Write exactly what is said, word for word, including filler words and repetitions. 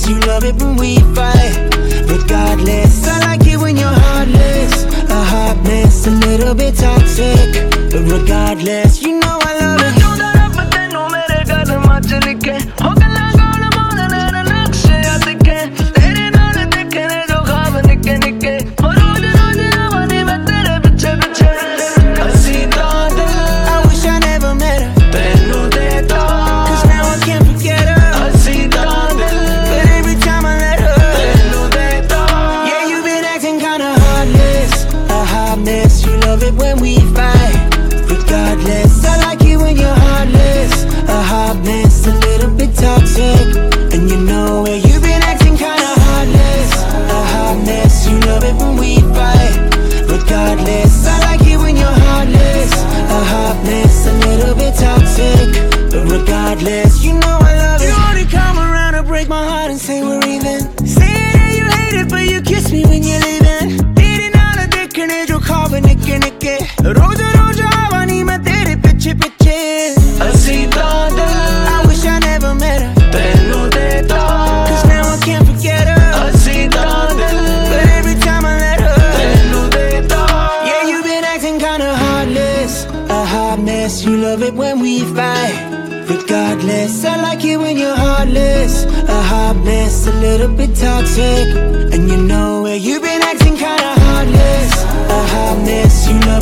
mess, you love it when we fight. Regardless, I like it when you're heartless. A hot mess, a little bit toxic. But regardless, you know I love it. You love it when we fight. Regardless, I like it when you're heartless. A hot mess, a little bit toxic. And you know where you've been acting kinda heartless. A hot mess, you love it when we fight. Regardless, I like it when you're heartless. A hot mess, a little bit toxic. But regardless, you know I love it. You only come around to break my heart and say we're even. Say that you hate it, but you kiss me when you're leaving. निके निके रोज रोज आवानी मैं तेरे पीछे पीछे असी तांडल I wish I never met her तेनू देता Cause now I can't forget her असी तांडल But every time I let her तेनू देता Yeah, you've been acting kinda heartless. A hot mess, you love it when we fight. Regardless, I like it when you're heartless. A hot mess, a little bit toxic. And you know where you've been acting kinda heartless. A hot mess, you know